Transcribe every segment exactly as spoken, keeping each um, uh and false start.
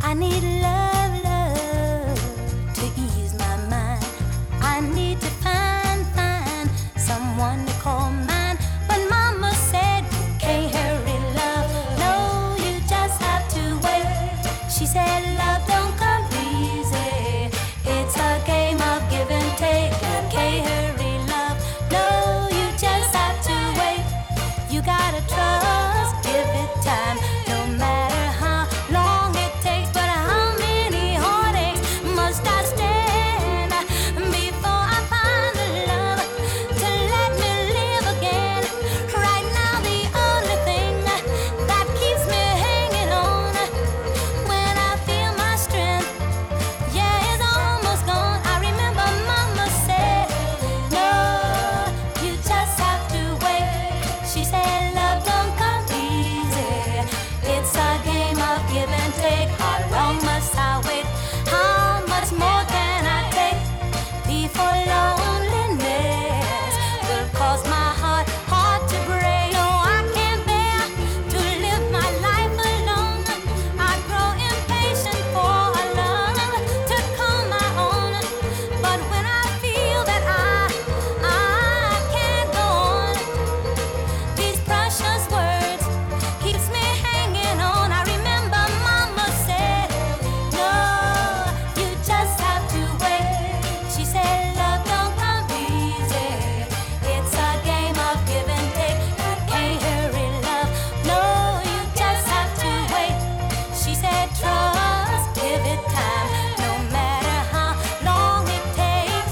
I need love, love to ease my mind. I need to find, find someone to call mine. But mama said you can't hurry love. No, you just have to wait. She said love don't come easy. It's a game of give and take. You can't hurry love. No, you just have to wait. You gotta trust, give it time. No matter how long it takes, but how many heartaches must I stand before I find the love to let me live again? Right now the only thing that keeps me hanging on when I feel my strength, yeah, it's almost gone. I remember mama said, no, you just have to wait. She said love don't come easy. It's a game of give and take. How long must I wait? How much more can I take before loneliness will cause my heart, heart to break? No, I can't bear to live my life alone. I grow impatient for a love to call my own. But when I feel that I, I can't go on, these precious words keeps me hanging on. I remember mama said, no, you just have to wait. She said love don't come easy. It's a game of give and take. You can't hurry love. No, you just have to wait. She said trust, give it time. No matter how long it takes.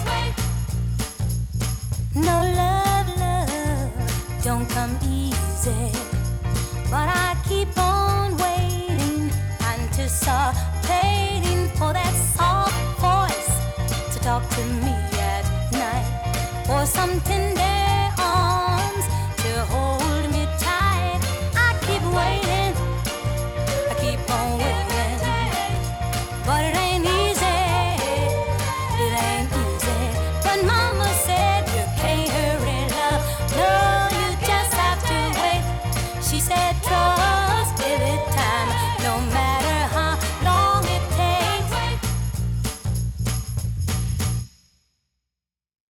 No, love, love don't come easy. But I keep on waiting, anticipating for that soft voice to talk to me at night, or something